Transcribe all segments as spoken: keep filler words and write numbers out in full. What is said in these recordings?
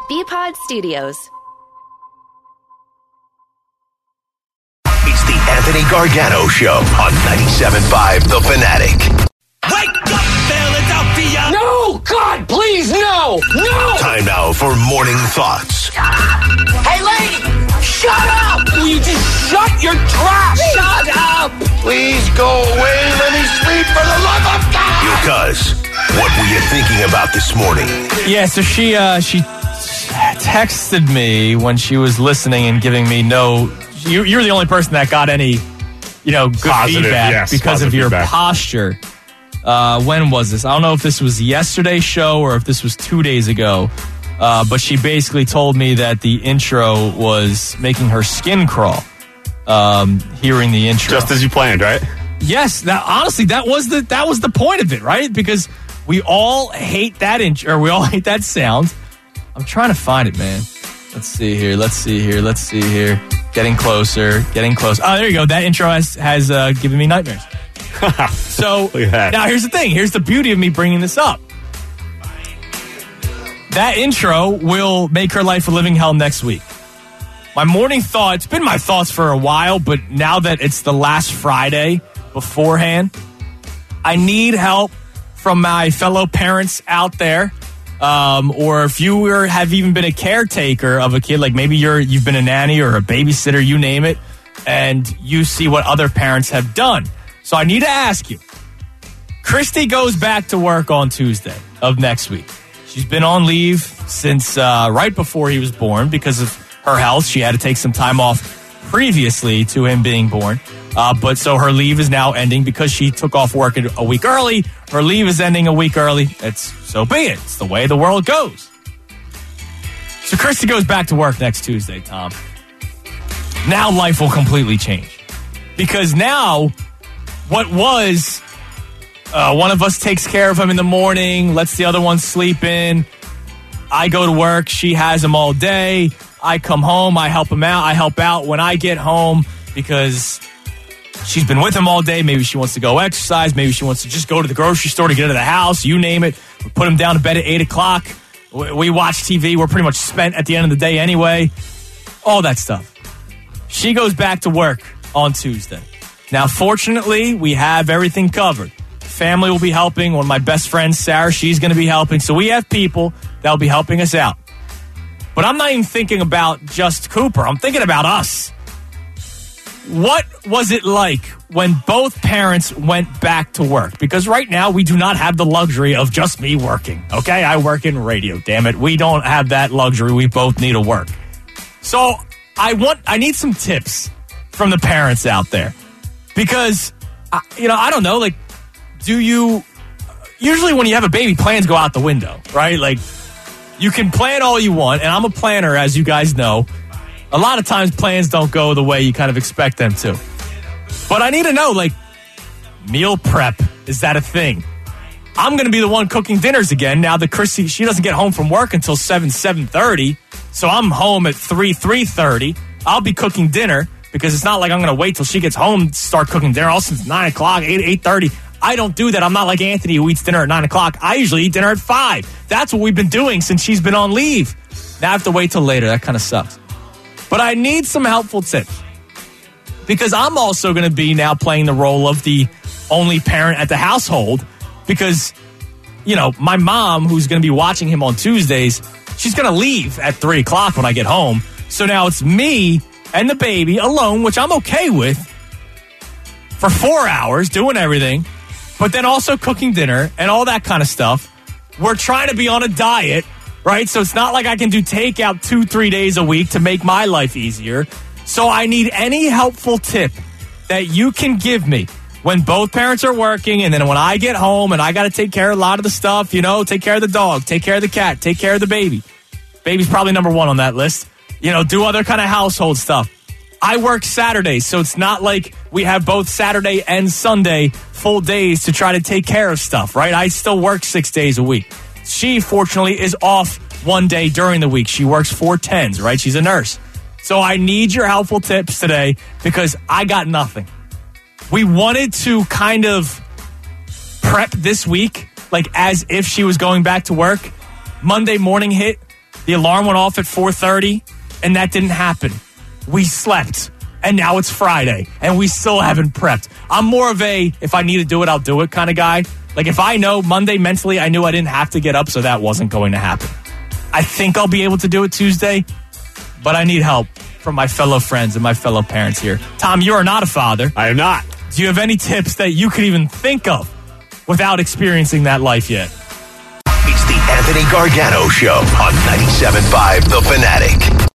B-Pod Studios. It's the Anthony Gargano Show on ninety-seven point five The Fanatic. Wake up, Philadelphia! No! God, please, no! No! Time now for Morning Thoughts. Hey, lady! Shut up! Will you just shut your trap? Shut up! Please go away. Let me sleep for the love of God. Because what were you thinking about this morning? Yeah, so she uh, she texted me when she was listening and giving me no. You, you're the only person that got any, you know, good Positive, feedback yes, because of positive your feedback. posture. Uh, when was this? I don't know if this was yesterday's show or if this was two days ago. Uh, but she basically told me that the intro was making her skin crawl. Um, hearing the intro, Just as you planned, right? yes. That honestly, that was the that was the point of it, right? Because we all hate that intro, or we all hate that sound. I'm trying to find it, man. Let's see here. Let's see here. Let's see here. Getting closer. Getting close. Oh, there you go. That intro has has uh, given me nightmares. So Look at that. now here's the thing. Here's the beauty of me bringing this up. That intro will make her life a living hell next week. My morning thought, it's been my thoughts for a while, but now that it's the last Friday beforehand, I need help from my fellow parents out there. Um, or if you were, have even been a caretaker of a kid, like maybe you're, you've been a nanny or a babysitter, you name it, and you see what other parents have done. So I need to ask you, Christy goes back to work on Tuesday of next week. She's been on leave since uh, right before he was born because of her health. She had to take some time off previously to him being born. Uh, but so her leave is now ending because she took off work a week early. Her leave is ending a week early. It's so be it. It's the way the world goes. So Christy goes back to work next Tuesday, Tom. Now life will completely change. Because now what was uh, one of us takes care of him in the morning, lets the other one sleep in. I go to work. She has him all day. I come home. I help him out. I help out when I get home because she's been with him all day. Maybe she wants to go exercise. Maybe she wants to just go to the grocery store to get to the house. You name it. We put him down to bed at eight o'clock. We watch T V. We're pretty much spent at the end of the day anyway. All that stuff. She goes back to work on Tuesday. Now, fortunately, we have everything covered. Family will be helping. One of my best friends, Sarah, she's going to be helping. So we have people that will be helping us out. But I'm not even thinking about just Cooper. I'm thinking about us. What was it like when both parents went back to work? Because right now we do not have the luxury of just me working. Okay, I work in radio, damn it. We don't have that luxury. We both need to work. So I want, I need some tips from the parents out there. Because, you know, I don't know, like, do you, usually when you have a baby, plans go out the window, right? Like, you can plan all you want, and I'm a planner, as you guys know. A lot of times plans don't go the way you kind of expect them to. But I need to know, like, meal prep, is that a thing? I'm going to be the one cooking dinners again now that Chrissy, she doesn't get home from work until seven, seven thirty. So I'm home at three, three thirty. I'll be cooking dinner because it's not like I'm going to wait till she gets home to start cooking dinner all since nine o'clock, eight, eight thirty. I don't do that. I'm not like Anthony who eats dinner at nine o'clock. I usually eat dinner at five. That's what we've been doing since she's been on leave. Now I have to wait till later. That kind of sucks. But I need some helpful tips because I'm also going to be now playing the role of the only parent at the household because, you know, my mom, who's going to be watching him on Tuesdays, she's going to leave at three o'clock when I get home. So now it's me and the baby alone, which I'm okay with, for four hours doing everything, but then also cooking dinner and all that kind of stuff. We're trying to be on a diet, right? So it's not like I can do takeout two, three days a week to make my life easier. So I need any helpful tip that you can give me when both parents are working and then when I get home and I got to take care of a lot of the stuff, you know, take care of the dog, take care of the cat, take care of the baby. Baby's probably number one on that list. You know, do other kind of household stuff. I work Saturdays, so it's not like we have both Saturday and Sunday full days to try to take care of stuff, right? I still work six days a week. She, fortunately, is off one day during the week. She works four tens, right? She's a nurse. So I need your helpful tips today because I got nothing. We wanted to kind of prep this week, like as if she was going back to work. Monday morning hit. The alarm went off at four thirty, and that didn't happen. We slept, and now it's Friday, and we still haven't prepped. I'm more of a, if I need to do it, I'll do it kind of guy. Like, if I know Monday mentally, I knew I didn't have to get up, so that wasn't going to happen. I think I'll be able to do it Tuesday, but I need help from my fellow friends and my fellow parents here. Tom, you are not a father. I am not. Do you have any tips that you could even think of without experiencing that life yet? It's the Anthony Gargano Show on ninety-seven point five The Fanatic.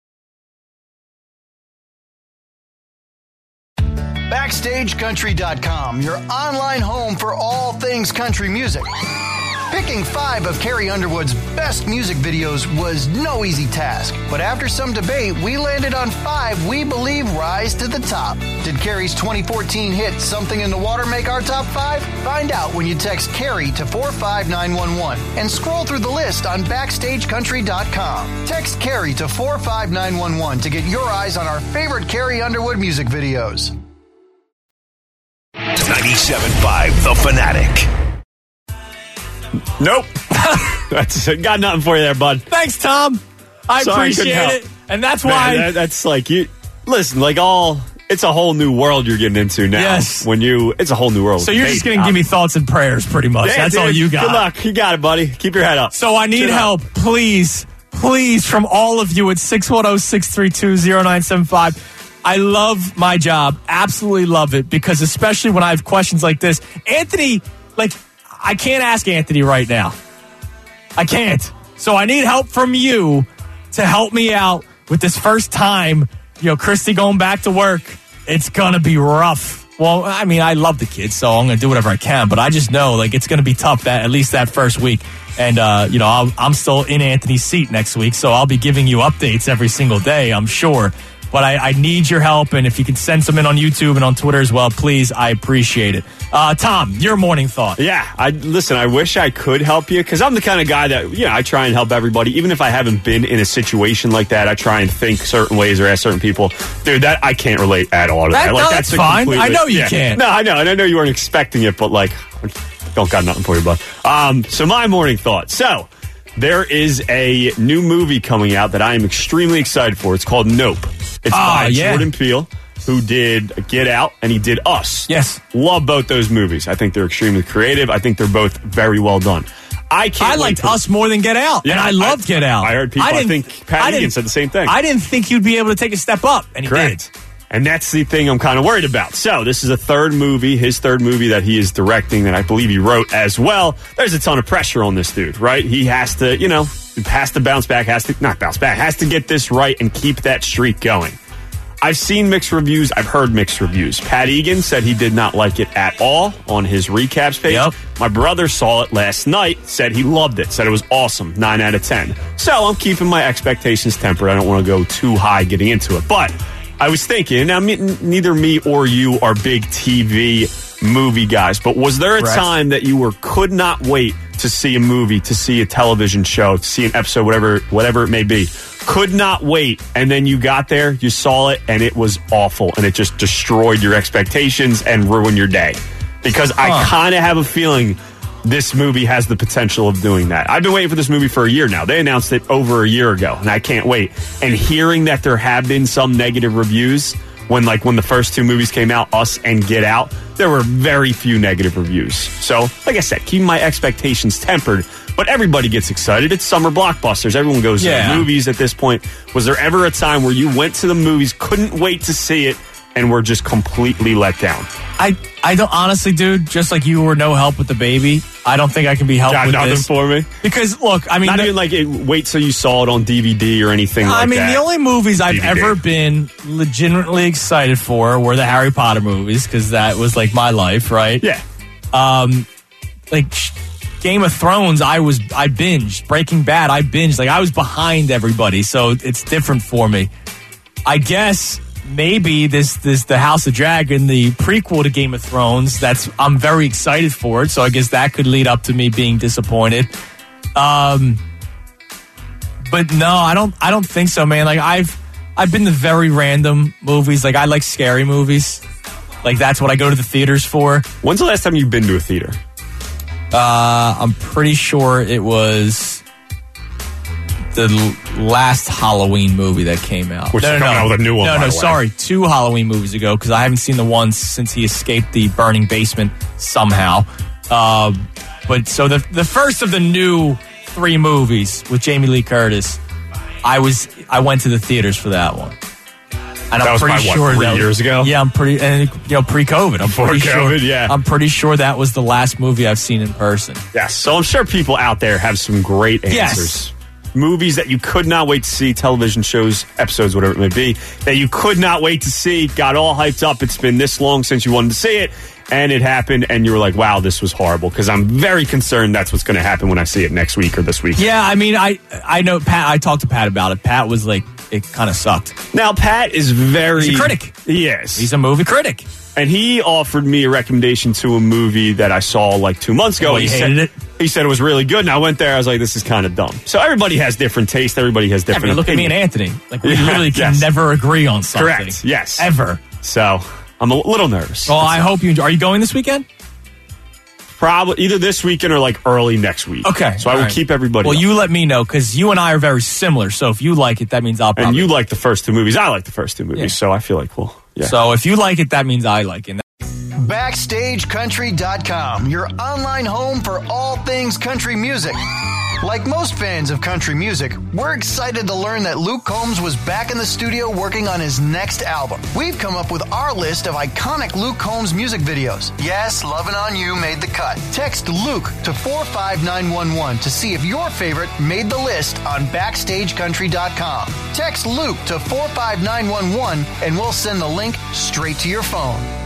Backstage Country dot com, your online home for all things country music. Picking five of Carrie Underwood's best music videos was no easy task, but after some debate, we landed on five we believe rise to the top. Did Carrie's twenty fourteen hit Something in the Water make our top five? Find out when you text Carrie to four five nine one one and scroll through the list on Backstage Country dot com. Text Carrie to four five nine one one to get your eyes on our favorite Carrie Underwood music videos. ninety-seven point five The Fanatic. Nope. That's got nothing for you there, bud. Thanks, Tom. I Sorry, appreciate couldn't it. help. And that's Man, why... that, that's like, you listen, like all, it's a whole new world you're getting into now. Yes. When you, it's a whole new world. So you're just going to give me thoughts and prayers, pretty much. Yeah, That's dude, all you got. Good luck. You got it, buddy. Keep your head up. So I need Chin help. up. Please, please, from all of you at six one zero, six three two, zero nine seven five. I love my job. Absolutely love it. Because especially when I have questions like this, Anthony, like, I can't ask Anthony right now. I can't. So I need help from you to help me out with this first time, you know, Christy going back to work. It's going to be rough. Well, I mean, I love the kids, so I'm going to do whatever I can. But I just know, like, it's going to be tough, that at least that first week. And, uh, you know, I'll, I'm still in Anthony's seat next week, so I'll be giving you updates every single day, I'm sure. But I, I need your help, and if you can send some in on YouTube and on Twitter as well, please, I appreciate it. Uh, Tom, your morning thought. Yeah, I listen, I wish I could help you, because I'm the kind of guy that, you know, I try and help everybody. Even if I haven't been in a situation like that, I try and think certain ways or ask certain people. Dude, that I can't relate at all to that. That- Like, no, that's a fine. completely- I know you yeah. can't. No, I know, and I know you weren't expecting it, but, like, don't got nothing for you, bud. Um, so my morning thought. So, there is a new movie coming out that I am extremely excited for. It's called Nope. It's Oh, by yeah. Jordan Peele, who did Get Out, and he did Us. Yes. Love both those movies. I think they're extremely creative. I think they're both very well done. I can't I wait liked to- Us more than Get Out, Yeah, and I loved I- Get Out. I heard people- I didn't- think Pat I Egan didn't- said the same thing. I didn't think you'd be able to take a step up, and he Correct. did. And that's the thing I'm kind of worried about. So this is a third movie, his third movie that he is directing, that I believe he wrote as well. There's a ton of pressure on this dude, right? He has to, you know, has to bounce back, has to, not bounce back, has to get this right and keep that streak going. I've seen mixed reviews. I've heard mixed reviews. Pat Egan said he did not like it at all on his recaps page. Yep. My brother saw it last night, said he loved it, said it was awesome, nine out of ten. So I'm keeping my expectations tempered. I don't want to go too high getting into it. But I was thinking, now me, neither me or you are big T V movie guys, but was there a Correct. time that you were could not wait to see a movie, to see a television show, to see an episode, whatever whatever it may be, could not wait, and then you got there, you saw it, and it was awful, and it just destroyed your expectations and ruined your day? Because I Huh. kind of have a feeling this movie has the potential of doing that. I've been waiting for this movie for a year now. They announced it over a year ago, and I can't wait. And hearing that there have been some negative reviews, when like when the first two movies came out, Us and Get Out, there were very few negative reviews. So, like I said, keeping my expectations tempered, but everybody gets excited. It's summer blockbusters. Everyone goes to Yeah. the movies at this point. Was there ever a time where you went to the movies, couldn't wait to see it, and were just completely let down? I, I don't honestly, dude. Just like you were no help with the baby, I don't think I can be helped Got with nothing this. for me? Because look, I mean, Not the- even like it, wait till you saw it on D V D or anything like I mean, that. the only movies I've D V D. ever been legitimately excited for were the Harry Potter movies, because that was like my life, right? Yeah. Um, like sh- Game of Thrones, I was I binged. Breaking Bad, I binged. Like I was behind everybody, so it's different for me. I guess maybe this this the House of Dragon, the prequel to Game of Thrones. That's I'm very excited for it. So I guess that could lead up to me being disappointed. Um, but no, I don't. I don't think so, man. Like I've I've been to very random movies. Like I like scary movies. Like that's what I go to the theaters for. When's the last time you've been to a theater? Uh, I'm pretty sure it was the l- last Halloween movie that came out. Which no, is no, coming no. out with a new one, No, by no, the way. sorry. Two Halloween movies ago, because I haven't seen the one since he escaped the burning basement somehow. Uh, but so the the first of the new three movies with Jamie Lee Curtis, I was I went to the theaters for that one. And That I'm was pretty probably, what, sure three that, years ago? Yeah, I'm pretty, and you know, pre-COVID. I'm Before pretty COVID, sure. yeah. I'm pretty sure that was the last movie I've seen in person. Yes. So I'm sure people out there have some great answers. Yes. Movies that you could not wait to see, television shows, episodes, whatever it may be, that you could not wait to see, got all hyped up. It's been this long since you wanted to see it, and it happened, and you were like, wow, this was horrible. Because I'm very concerned that's what's going to happen when I see it next week or this week. Yeah, I mean, I I know Pat. I talked to Pat about it. Pat was like, it kind of sucked. Now, Pat is very... He's a critic. He is. He's a movie critic. And he offered me a recommendation to a movie that I saw like two months ago. Well, he you said, hated it? He said it was really good, and I went there. I was like, this is kind of dumb. So everybody has different taste. Everybody has Yeah, different but look at me and opinions. Anthony. Like, we Yeah, literally can yes. never agree on something. Correct, yes. Ever. So I'm a little nervous. Well, I hope you enjoy. Are you going this weekend? Probably either this weekend or like early next week. Okay. So I all will right. keep everybody Well, up. you let me know, because you and I are very similar. So if you like it, that means I'll probably. And you like the first two movies. I like the first two movies. Yeah. So I feel like, well, yeah. So if you like it, that means I like it. Backstage Country dot com, your online home for all things country music. Like most fans of country music, we're excited to learn that Luke Combs was back in the studio working on his next album. We've come up with our list of iconic Luke Combs music videos. Yes, Lovin' On You made the cut. Text Luke to four five nine one one to see if your favorite made the list on Backstage Country dot com. Text Luke to four five nine one one and we'll send the link straight to your phone.